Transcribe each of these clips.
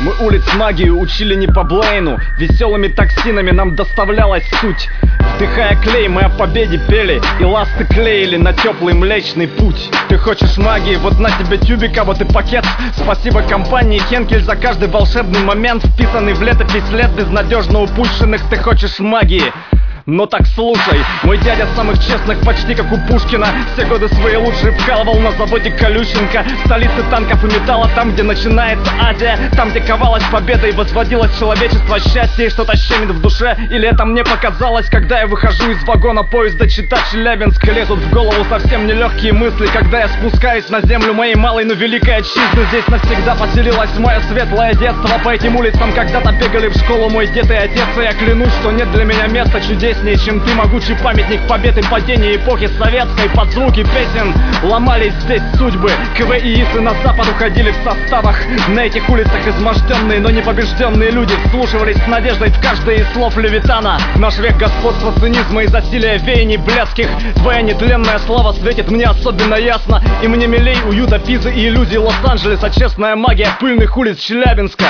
Мы улиц магию учили не по Блейну, веселыми токсинами нам доставлялась суть. Вдыхая клей, мы о победе пели и ласты клеили на теплый млечный путь. Ты хочешь магии, вот на тебе тюбик, а вот и пакет. Спасибо компании Хенкель за каждый волшебный момент, вписанный в летопись лет безнадежно упущенных. Ты хочешь магии? Но так слушай, мой дядя самых честных, почти как у Пушкина, все годы свои лучшие вкалывал на заводе Колющенко. В столице танков и металла, там, где начинается Азия, там, где ковалась победа и возводилось человечество. Счастье и что-то щемит в душе, или это мне показалось, когда я выхожу из вагона поезда читать Челябинск. Лезут в голову совсем нелегкие мысли, когда я спускаюсь на землю моей малой, но великой отчизны. Здесь навсегда поселилось мое светлое детство. По этим улицам когда-то бегали в школу мой дед и отец, и я клянусь, что нет для меня места чудеснее, чем ты, могучий памятник побед и падения эпохи советской. Под звуки песен ломались здесь судьбы, КВИисты на запад уходили в составах. На этих улицах изможденные, но не побежденные люди вслушивались с надеждой в каждое из слов Левитана. Наш век господства цинизма и засилия веяний блядских. Твоя нетленная слава светит мне особенно ясно, и мне милей уюта Пизы и иллюзий Лос-Анджелеса честная магия пыльных улиц Челябинска.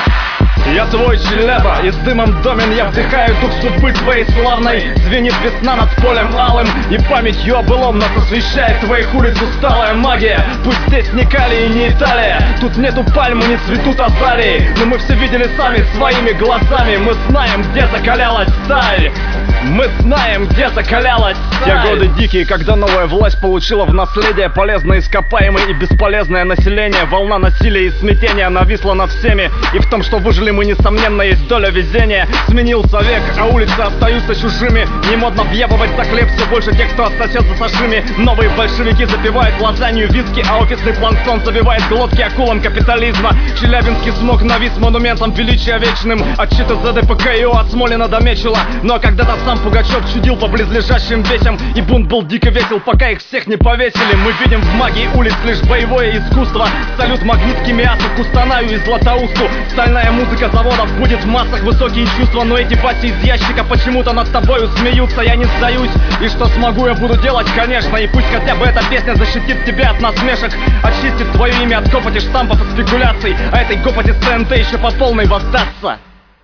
Я твой Челяба, и с дымом домен я вдыхаю дух судьбы твоей славной. Звенит весна над полем алым, и памятью о былом нас освещает твоих улиц усталая магия. Пусть здесь не Калий и не Италия, тут нету пальмы, не цветут азалии, но мы все видели сами своими глазами. Мы знаем, где закалялась сталь. Мы знаем, где закалялась сталь. Те годы дикие, когда новая власть получила в наследие полезное ископаемое и бесполезное население. Волна насилия и смятения нависла над всеми, и в том, что выжили мы, несомненно, есть доля везения. Сменился век, а улицы остаются чужими. Не модно въебывать за хлеб, все больше тех, кто отсосет за сашими. Новые большевики запивают лазанью виски, а офисный планктон забивает глотки акулам капитализма. Челябинский смог навис монументом величия вечным. Отчиты ЗДПКИО от Смолина до Мечела. Но когда-то сам Пугачев чудил по близлежащим ветям, и бунт был дико весел, пока их всех не повесили. Мы видим в магии улиц лишь боевое искусство. Салют Магнитский, Миасов, Кустанаю и Златоусту. Стальная музыка заводов будет в массах высокие чувства, но эти бати из ящика почему-то над тобою смеются. Я не сдаюсь, и что смогу, я буду делать, конечно. И пусть хотя бы эта песня защитит тебя от насмешек, очистит твое имя от копоти, штампов и спекуляций, а этой копоти с ТНТ еще по полной воздастся.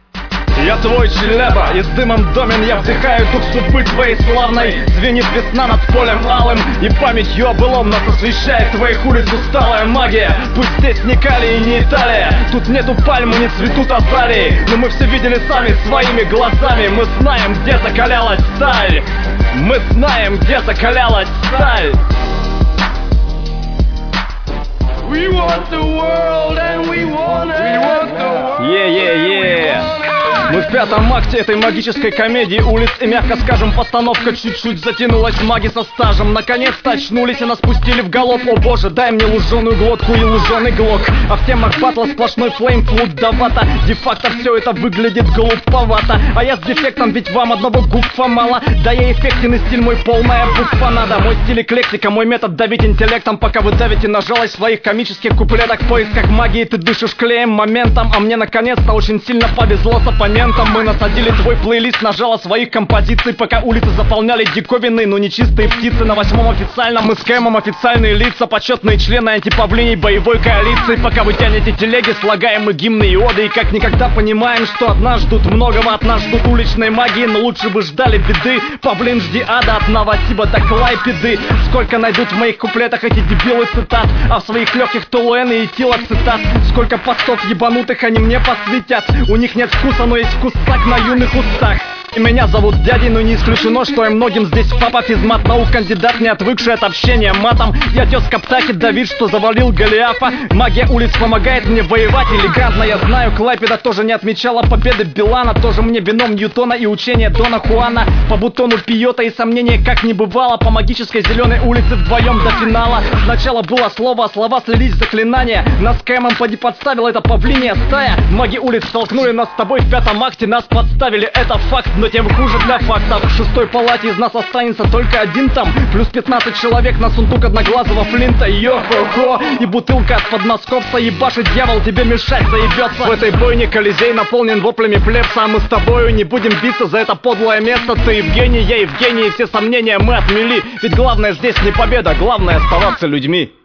Я твой Челяба, и с дымом домен я вдыхаю дух судьбы твоей славной. Звенит весна над полем алым, и памятью о былом нас освещает твоих улиц усталая магия. Пусть здесь не Калий и не Италия, тут нету пальмы, не цветут азалии, но мы все видели сами своими глазами. Мы знаем, где закалялась сталь. Мы знаем, где закалялась сталь. We want the world and we want the world. Yeah. Мы в пятом акте этой магической комедии улиц, и, мягко скажем, постановка чуть-чуть затянулась. Маги со стажем наконец-то очнулись и нас пустили в галоп. О боже, дай мне луженую глотку и луженый глок. А в темах батла сплошной флейм, флут да вата. Де-факто все это выглядит глуповато, а я с дефектом, ведь вам одного гуфа мало. Да я эффектен и стиль мой полная буфанада. Мой стиль эклектика, мой метод давить интеллектом, пока вы давите на жалость в своих комических куплетах. В поисках магии ты дышишь клеем моментом, а мне наконец-то очень сильно повезло с оппонентом. Мы насадили твой плейлист на жало своих композиций, пока улицы заполняли диковинные, но нечистые птицы. На 8-м официальном мы с Кэмом официальные лица, почетные члены антипавлиний боевой коалиции. Пока вы тянете телеги, слагаем мы гимны и оды, и как никогда понимаем, что от нас ждут многого. От нас ждут уличной магии, но лучше бы ждали беды. Павлин, жди ада, от Новосиба до Клайпеды. Сколько найдут в моих куплетах эти дебилы цитат, а в своих легких толуэны и тилоцитат. Сколько постов ебанутых они мне посвятят. У них нет вкуса, но есть вкус так на юных устах. И меня зовут дядей, но не исключено, что я многим здесь папа. Физмат наук, кандидат, не отвыкший от общения матом. Я тезка Птахи, Давид, что завалил Голиафа. Магия улиц помогает мне воевать элегантно. Я знаю, Клайпеда тоже не отмечала победы Билана. Тоже мне вином Ньютона и учение Дона Хуана. По бутону Пиота и сомнения как не бывало. По магической зеленой улице вдвоем до финала. Сначала было слово, а слова слились в заклинания. Нас с Кэмом поди подставила эта павлиния стая. Маги улиц столкнули нас с тобой в пятом акте. Нас подставили, это факт, но тем хуже для фактов. В 6-й палате из нас останется только один там. Плюс 15 человек на сундук одноглазого Флинта. Йо-хо-хо, и бутылка от подмосковца. Ебашит дьявол, тебе мешать заебется. В этой бойне Колизей наполнен воплями плебса, а мы с тобою не будем биться за это подлое место. Ты Евгений, я Евгений, и все сомнения мы отмели. Ведь главное здесь не победа, главное оставаться людьми.